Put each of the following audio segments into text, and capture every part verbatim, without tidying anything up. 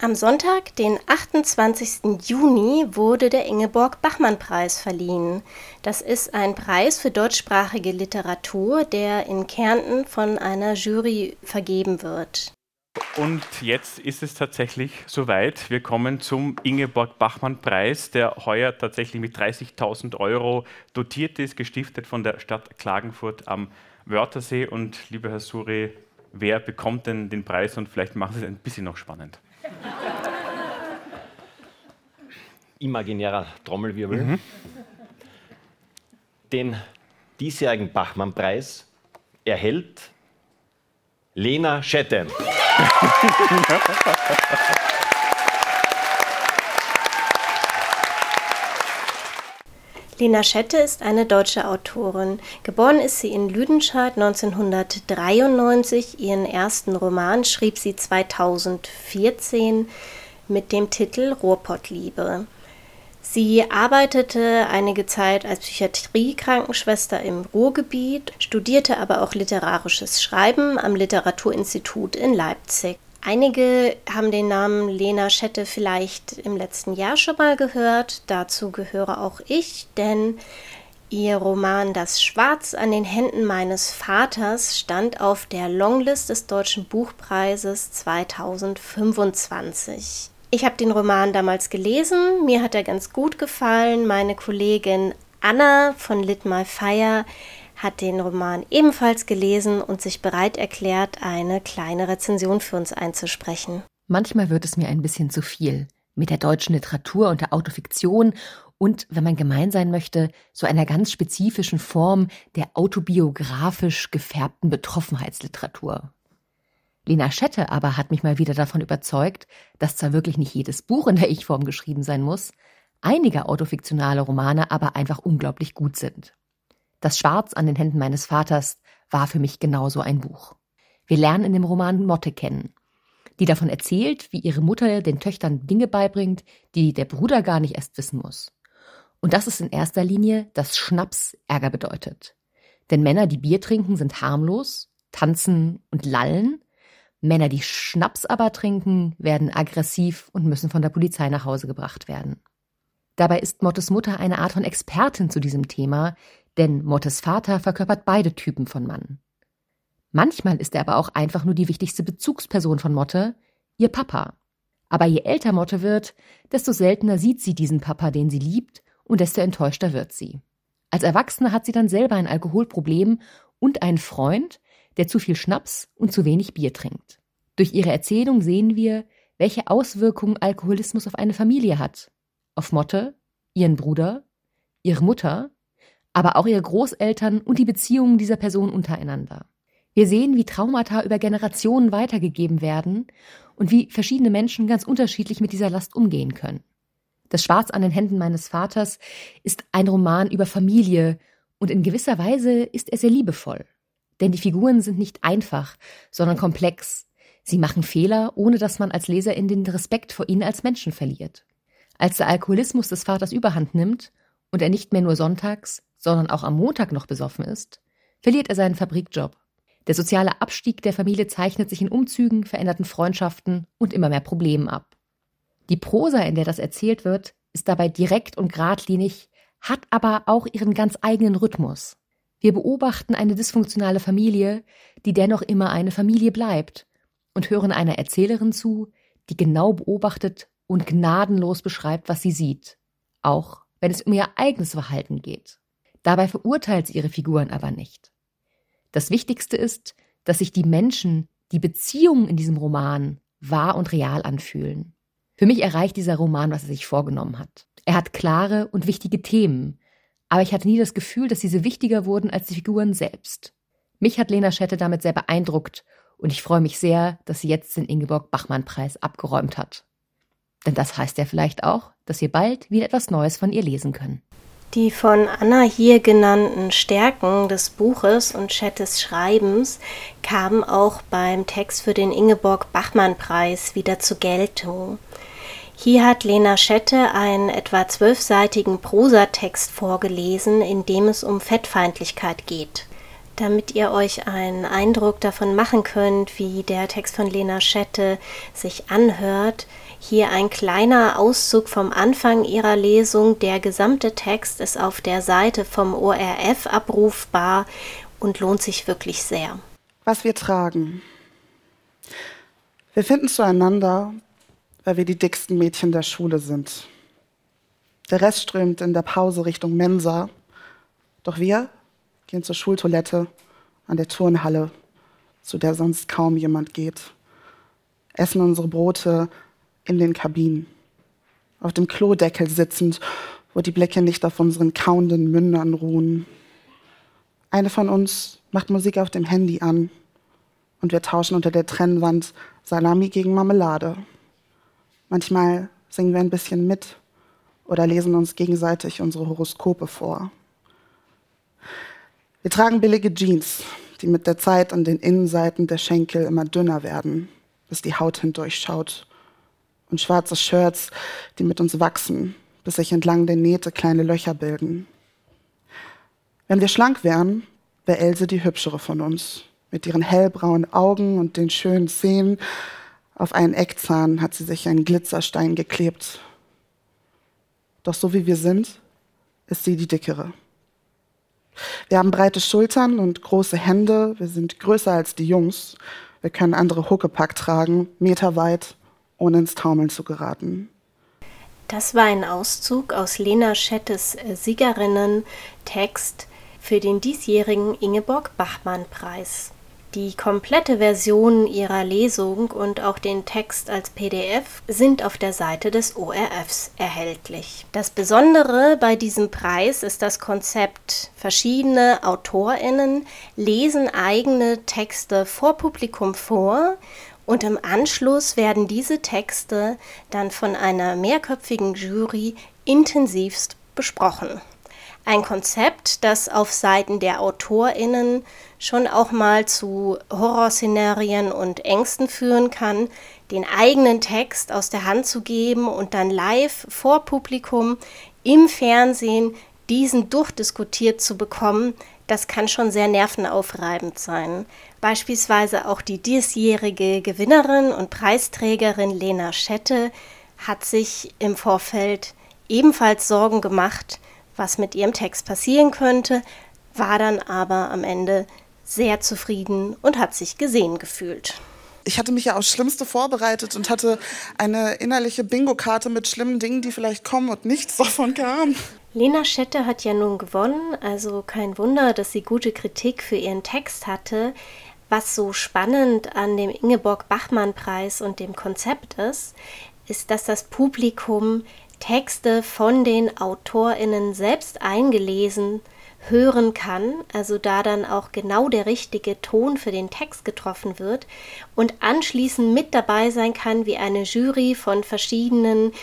Am Sonntag, den achtundzwanzigsten Juni, wurde der Ingeborg-Bachmann-Preis verliehen. Das ist ein Preis für deutschsprachige Literatur, der in Kärnten von einer Jury vergeben wird. Und jetzt ist es tatsächlich soweit. Wir kommen zum Ingeborg-Bachmann-Preis, der heuer tatsächlich mit dreißigtausend Euro dotiert ist, gestiftet von der Stadt Klagenfurt am Wörthersee. Und lieber Herr Suri, wer bekommt denn den Preis? Und vielleicht machen Sie es ein bisschen noch spannend. Imaginärer Trommelwirbel. Mhm. Den diesjährigen Bachmann-Preis erhält Lena Schette. Lena Schette ist eine deutsche Autorin. Geboren ist sie in Lüdenscheid neunzehnhundertdreiundneunzig. Ihren ersten Roman schrieb sie zweitausendvierzehn mit dem Titel Ruhrpottliebe. Sie arbeitete einige Zeit als Psychiatrie-Krankenschwester im Ruhrgebiet, studierte aber auch literarisches Schreiben am Literaturinstitut in Leipzig. Einige haben den Namen Lena Schette vielleicht im letzten Jahr schon mal gehört. Dazu gehöre auch ich, denn ihr Roman Das Schwarz an den Händen meines Vaters stand auf der Longlist des Deutschen Buchpreises zweitausendfünfundzwanzig. Ich habe den Roman damals gelesen, mir hat er ganz gut gefallen. Meine Kollegin Anna von Lit My Fire hat den Roman ebenfalls gelesen und sich bereit erklärt, eine kleine Rezension für uns einzusprechen. Manchmal wird es mir ein bisschen zu viel mit der deutschen Literatur und der Autofiktion und, wenn man gemein sein möchte, so einer ganz spezifischen Form der autobiografisch gefärbten Betroffenheitsliteratur. Lena Schette aber hat mich mal wieder davon überzeugt, dass zwar wirklich nicht jedes Buch in der Ich-Form geschrieben sein muss, einige autofiktionale Romane aber einfach unglaublich gut sind. Das Schwarz an den Händen meines Vaters war für mich genauso ein Buch. Wir lernen in dem Roman Motte kennen, die davon erzählt, wie ihre Mutter den Töchtern Dinge beibringt, die der Bruder gar nicht erst wissen muss. Und das ist in erster Linie, dass Schnaps Ärger bedeutet. Denn Männer, die Bier trinken, sind harmlos, tanzen und lallen. Männer, die Schnaps aber trinken, werden aggressiv und müssen von der Polizei nach Hause gebracht werden. Dabei ist Mottes Mutter eine Art von Expertin zu diesem Thema, denn Mottes Vater verkörpert beide Typen von Mann. Manchmal ist er aber auch einfach nur die wichtigste Bezugsperson von Motte, ihr Papa. Aber je älter Motte wird, desto seltener sieht sie diesen Papa, den sie liebt, und desto enttäuschter wird sie. Als Erwachsene hat sie dann selber ein Alkoholproblem und einen Freund, der zu viel Schnaps und zu wenig Bier trinkt. Durch ihre Erzählung sehen wir, welche Auswirkungen Alkoholismus auf eine Familie hat. Auf Motte, ihren Bruder, ihre Mutter, aber auch ihre Großeltern und die Beziehungen dieser Person untereinander. Wir sehen, wie Traumata über Generationen weitergegeben werden und wie verschiedene Menschen ganz unterschiedlich mit dieser Last umgehen können. Das Schwarz an den Händen meines Vaters ist ein Roman über Familie und in gewisser Weise ist er sehr liebevoll. Denn die Figuren sind nicht einfach, sondern komplex. Sie machen Fehler, ohne dass man als Leserin den Respekt vor ihnen als Menschen verliert. Als der Alkoholismus des Vaters überhand nimmt und er nicht mehr nur sonntags, sondern auch am Montag noch besoffen ist, verliert er seinen Fabrikjob. Der soziale Abstieg der Familie zeichnet sich in Umzügen, veränderten Freundschaften und immer mehr Problemen ab. Die Prosa, in der das erzählt wird, ist dabei direkt und geradlinig, hat aber auch ihren ganz eigenen Rhythmus. Wir beobachten eine dysfunktionale Familie, die dennoch immer eine Familie bleibt, und hören einer Erzählerin zu, die genau beobachtet und gnadenlos beschreibt, was sie sieht, auch wenn es um ihr eigenes Verhalten geht. Dabei verurteilt sie ihre Figuren aber nicht. Das Wichtigste ist, dass sich die Menschen, die Beziehungen in diesem Roman wahr und real anfühlen. Für mich erreicht dieser Roman, was er sich vorgenommen hat. Er hat klare und wichtige Themen, aber ich hatte nie das Gefühl, dass diese wichtiger wurden als die Figuren selbst. Mich hat Lena Schette damit sehr beeindruckt und ich freue mich sehr, dass sie jetzt den Ingeborg-Bachmann-Preis abgeräumt hat. Denn das heißt ja vielleicht auch, dass wir bald wieder etwas Neues von ihr lesen können. Die von Anna hier genannten Stärken des Buches und Schettes Schreibens kamen auch beim Text für den Ingeborg-Bachmann-Preis wieder zur Geltung. Hier hat Lena Schette einen etwa zwölfseitigen Prosatext vorgelesen, in dem es um Fettfeindlichkeit geht. Damit ihr euch einen Eindruck davon machen könnt, wie der Text von Lena Schette sich anhört, hier ein kleiner Auszug vom Anfang ihrer Lesung. Der gesamte Text ist auf der Seite vom O R F abrufbar und lohnt sich wirklich sehr. Was wir tragen. Wir finden zueinander, weil wir die dicksten Mädchen der Schule sind. Der Rest strömt in der Pause Richtung Mensa. Doch wir gehen zur Schultoilette an der Turnhalle, zu der sonst kaum jemand geht. Essen unsere Brote in den Kabinen. Auf dem Klodeckel sitzend, wo die Blicke nicht auf unseren kauenden Mündern ruhen. Eine von uns macht Musik auf dem Handy an und wir tauschen unter der Trennwand Salami gegen Marmelade. Manchmal singen wir ein bisschen mit oder lesen uns gegenseitig unsere Horoskope vor. Wir tragen billige Jeans, die mit der Zeit an den Innenseiten der Schenkel immer dünner werden, bis die Haut hindurchschaut. Und schwarze Shirts, die mit uns wachsen, bis sich entlang der Nähte kleine Löcher bilden. Wenn wir schlank wären, wäre Else die hübschere von uns. Mit ihren hellbraunen Augen und den schönen Zähnen. Auf einen Eckzahn hat sie sich einen Glitzerstein geklebt. Doch so wie wir sind, ist sie die dickere. Wir haben breite Schultern und große Hände. Wir sind größer als die Jungs. Wir können andere Huckepack tragen, meterweit, ohne ins Taumeln zu geraten. Das war ein Auszug aus Lena Schettes Siegerinnen-Text für den diesjährigen Ingeborg-Bachmann-Preis. Die komplette Version ihrer Lesung und auch den Text als P D F sind auf der Seite des O R Fs erhältlich. Das Besondere bei diesem Preis ist das Konzept. Verschiedene AutorInnen lesen eigene Texte vor Publikum vor und im Anschluss werden diese Texte dann von einer mehrköpfigen Jury intensivst besprochen. Ein Konzept, das auf Seiten der AutorInnen schon auch mal zu Horrorszenarien und Ängsten führen kann, den eigenen Text aus der Hand zu geben und dann live vor Publikum im Fernsehen diesen durchdiskutiert zu bekommen, das kann schon sehr nervenaufreibend sein. Beispielsweise auch die diesjährige Gewinnerin und Preisträgerin Lena Schette hat sich im Vorfeld ebenfalls Sorgen gemacht, was mit ihrem Text passieren könnte, war dann aber am Ende sehr zufrieden und hat sich gesehen gefühlt. Ich hatte mich ja aufs Schlimmste vorbereitet und hatte eine innerliche Bingo-Karte mit schlimmen Dingen, die vielleicht kommen und nichts davon kam. Lena Schette hat ja nun gewonnen, also kein Wunder, dass sie gute Kritik für ihren Text hatte. Was so spannend an dem Ingeborg-Bachmann-Preis und dem Konzept ist, ist, dass das Publikum Texte von den AutorInnen selbst eingelesen hören kann, also da dann auch genau der richtige Ton für den Text getroffen wird und anschließend mit dabei sein kann, wie eine Jury von verschiedenen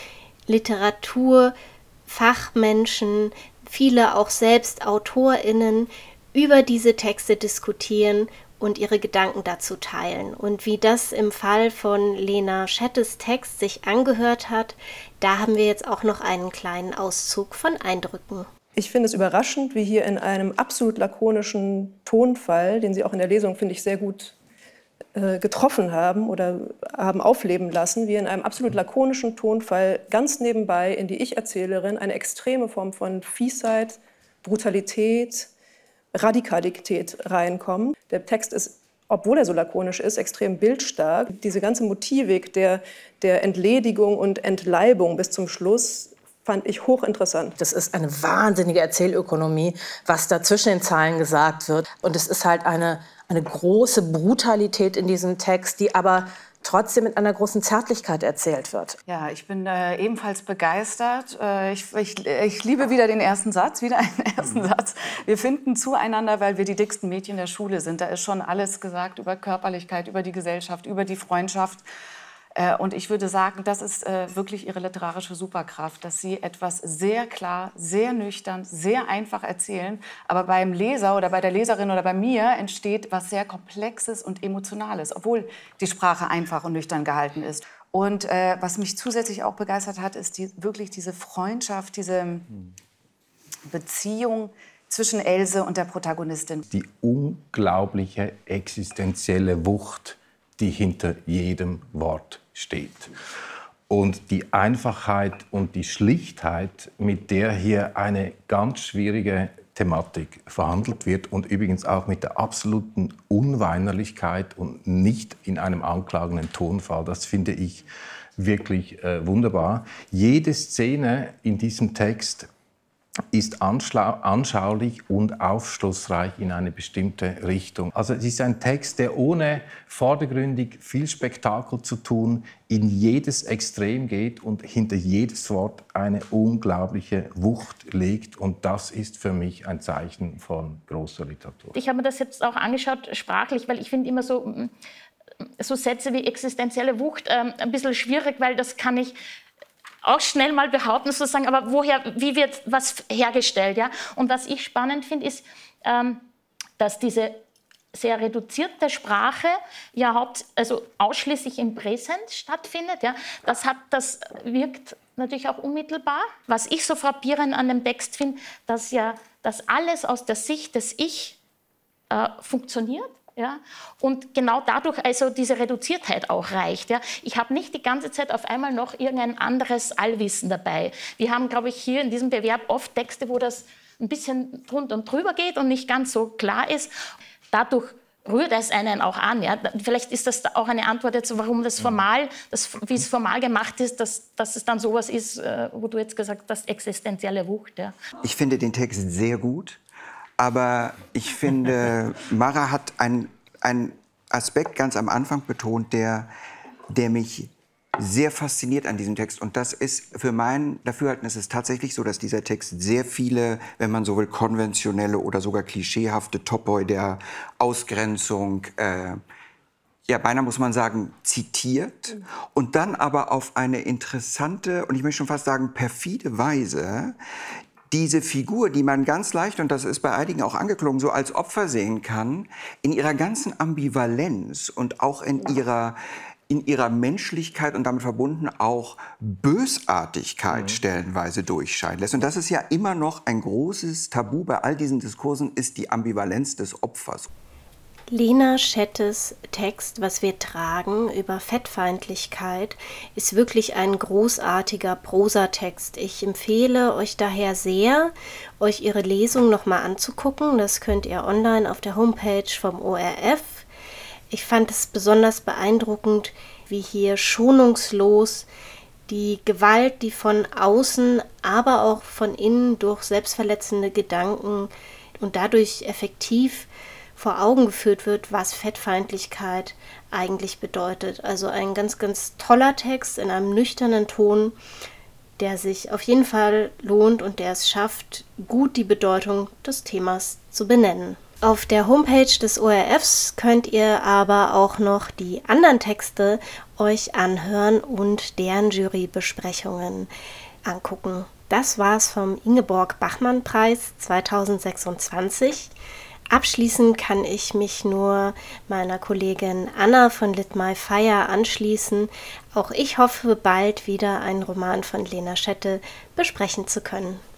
Literaturfachmenschen, viele auch selbst AutorInnen über diese Texte diskutieren und ihre Gedanken dazu teilen. Und wie das im Fall von Lena Schettes Text sich angehört hat, da haben wir jetzt auch noch einen kleinen Auszug von Eindrücken. Ich finde es überraschend, wie hier in einem absolut lakonischen Tonfall, den Sie auch in der Lesung, finde ich, sehr gut äh, getroffen haben oder haben aufleben lassen, wie in einem absolut lakonischen Tonfall ganz nebenbei in die Ich-Erzählerin eine extreme Form von Fiesheit, Brutalität, Radikalität reinkommen. Der Text ist, obwohl er so lakonisch ist, extrem bildstark. Diese ganze Motivik der, der Entledigung und Entleibung bis zum Schluss fand ich hochinteressant. Das ist eine wahnsinnige Erzählökonomie, was da zwischen den Zeilen gesagt wird. Und es ist halt eine, eine große Brutalität in diesem Text, die aber trotzdem mit einer großen Zärtlichkeit erzählt wird. Ja, ich bin äh, ebenfalls begeistert. Äh, ich, ich, ich liebe wieder den ersten Satz, wieder einen ersten Satz. Wir finden zueinander, weil wir die dicksten Mädchen der Schule sind. Da ist schon alles gesagt über Körperlichkeit, über die Gesellschaft, über die Freundschaft. Äh, und ich würde sagen, das ist äh, wirklich ihre literarische Superkraft, dass sie etwas sehr klar, sehr nüchtern, sehr einfach erzählen. Aber beim Leser oder bei der Leserin oder bei mir entsteht was sehr Komplexes und Emotionales, obwohl die Sprache einfach und nüchtern gehalten ist. Und äh, was mich zusätzlich auch begeistert hat, ist die, wirklich diese Freundschaft, diese Beziehung, zwischen Else und der Protagonistin. Die unglaubliche existenzielle Wucht, die hinter jedem Wort steht. Und die Einfachheit und die Schlichtheit, mit der hier eine ganz schwierige Thematik verhandelt wird und übrigens auch mit der absoluten Unweinerlichkeit und nicht in einem anklagenden Tonfall, das finde ich wirklich äh, wunderbar. Jede Szene in diesem Text ist anschaulich und aufschlussreich in eine bestimmte Richtung. Also es ist ein Text, der ohne vordergründig viel Spektakel zu tun in jedes Extrem geht und hinter jedes Wort eine unglaubliche Wucht legt. Und das ist für mich ein Zeichen von großer Literatur. Ich habe mir das jetzt auch angeschaut, sprachlich, weil ich finde immer so, so Sätze wie existenzielle Wucht äh, ein bisschen schwierig, weil das kann ich auch schnell mal behaupten, sozusagen, aber woher, wie wird was hergestellt? Ja? Und was ich spannend finde, ist, ähm, dass diese sehr reduzierte Sprache ja haupt, also ausschließlich im Präsens stattfindet. Ja? Das, hat, das wirkt natürlich auch unmittelbar. Was ich so frappierend an dem Text finde, dass ja das alles aus der Sicht des Ich äh, funktioniert. Ja, und genau dadurch also diese Reduziertheit auch reicht. Ja. Ich habe nicht die ganze Zeit auf einmal noch irgendein anderes Allwissen dabei. Wir haben, glaube ich, hier in diesem Bewerb oft Texte, wo das ein bisschen drunter und drüber geht und nicht ganz so klar ist. Dadurch rührt es einen auch an. Ja. Vielleicht ist das auch eine Antwort jetzt, warum das formal, das, wie es formal gemacht ist, dass, dass es dann sowas ist, wo du jetzt gesagt hast, existenzielle Wucht. Ja. Ich finde den Text sehr gut. Aber ich finde, Mara hat einen Aspekt ganz am Anfang betont, der, der mich sehr fasziniert an diesem Text. Und das ist für mein Dafürhalten, ist es tatsächlich so, dass dieser Text sehr viele, wenn man so will, konventionelle oder sogar klischeehafte Topoi der Ausgrenzung, äh, ja, beinahe muss man sagen, zitiert. Mhm. Und dann aber auf eine interessante und ich möchte schon fast sagen perfide Weise diese Figur, die man ganz leicht, und das ist bei einigen auch angeklungen, so als Opfer sehen kann, in ihrer ganzen Ambivalenz und auch in ihrer, in ihrer Menschlichkeit und damit verbunden auch Bösartigkeit mhm. stellenweise durchscheinen lässt. Und das ist ja immer noch ein großes Tabu bei all diesen Diskursen, ist die Ambivalenz des Opfers. Lena Schettes Text, was wir tragen, über Fettfeindlichkeit, ist wirklich ein großartiger Prosatext. Ich empfehle euch daher sehr, euch ihre Lesung nochmal anzugucken. Das könnt ihr online auf der Homepage vom O R F. Ich fand es besonders beeindruckend, wie hier schonungslos die Gewalt, die von außen, aber auch von innen durch selbstverletzende Gedanken und dadurch effektiv vor Augen geführt wird, was Fettfeindlichkeit eigentlich bedeutet. Also ein ganz, ganz toller Text in einem nüchternen Ton, der sich auf jeden Fall lohnt und der es schafft, gut die Bedeutung des Themas zu benennen. Auf der Homepage des O R Fs könnt ihr aber auch noch die anderen Texte euch anhören und deren Jurybesprechungen angucken. Das war's vom Ingeborg-Bachmann-Preis zweitausendsechsundzwanzig. Abschließend kann ich mich nur meiner Kollegin Anna von Lit My Fire anschließen. Auch ich hoffe, bald wieder einen Roman von Lena Schette besprechen zu können.